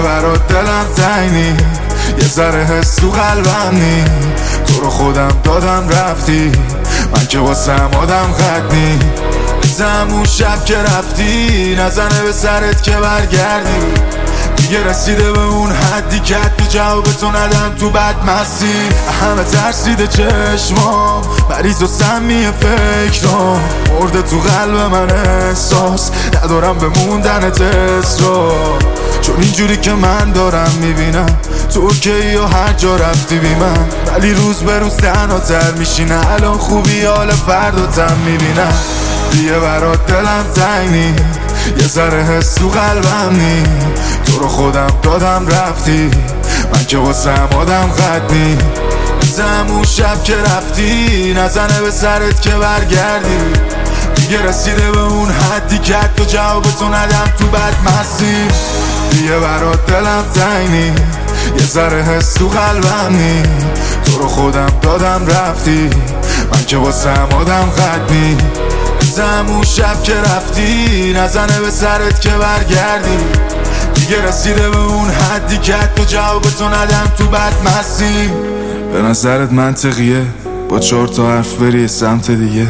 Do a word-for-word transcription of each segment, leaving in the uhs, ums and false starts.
برات دلم تنگی، یه ذره حس تو قلبم نی، تو رو خودم دادم رفتی، من که واسم آدم خطنی. بزم اون شب که رفتی، نزنه به سرت که برگردی، دیگه رسیده به اون حدی که حتی جوابتو ندم تو بد مستی. همه ترسیده چشمام، مریض و سمی فکرام، مرده تو قلب من احساس، ندارم به موندنت اصرار. چون اینجوری که من دارم میبینم تو اوکی و هر جا رفتی بی من، ولی روز به روز تنها تر میشینه، الان خوبی حال فرداتم میبینم. دیگه برات دلم تنگی، یه ذره حس تو قلبم نی، تو رو خودم دادم رفتی، من که واسم آدم خطنی. بزم اون شب که رفتی، نزنه به سرت که برگردی، دیگه رسیده به اون حدی که حتی جوابتو ندم تو بد مستی. دیگه برات دلم تنگی، یه ذره حس تو قلبم نی، تو رو خودم دادم رفتی، من که واسم آدم خطنی. بزم اون شب که رفتی، نزنه به سرت که برگردی، دیگه رسیده به اون حدی که حتی جوابتو ندم تو بد مستی. به نظرت منطقیه با چهار تا حرف بری سمت دیگه؟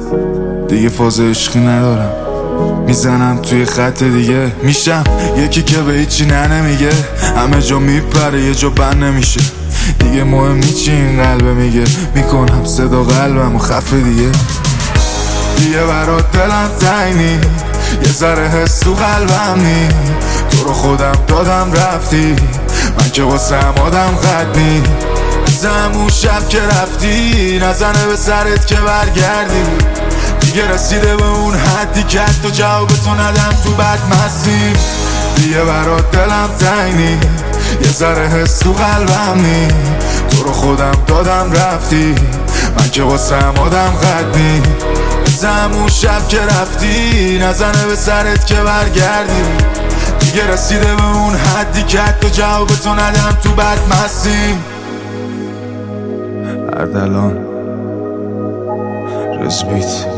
دیگه فاز عشقی ندارم، میزنم توی خط دیگه، میشم یکی که به هیچی نه نمیگه، همه جا میپره یه جا بند نمیشه، دیگه مهم نیچی این قلبه میگه، میکنم صدا قلبم و خفه دیگه. دیگه برات دلم تنگی، یه ذره حس تو قلبم نی، تو رو خودم دادم رفتی، من که واسم آدم خطنی. بزم اون شب که رفتی، نزنه به سرت که برگردی، دیگه رسیده به اون حدی که حتی جوابتو ندم تو بد مستی. دیگه برات دلم تنگی، یه ذره حس تو قلبم نی، تو رو خودم دادم رفتی، من که واسم آدم خطنی. بزم اون شب که رفتی، نزنه به سرت که برگردی، دیگه رسیده به اون حدی که حتی جوابتو ندم تو بد مستی. اردلان رزبیت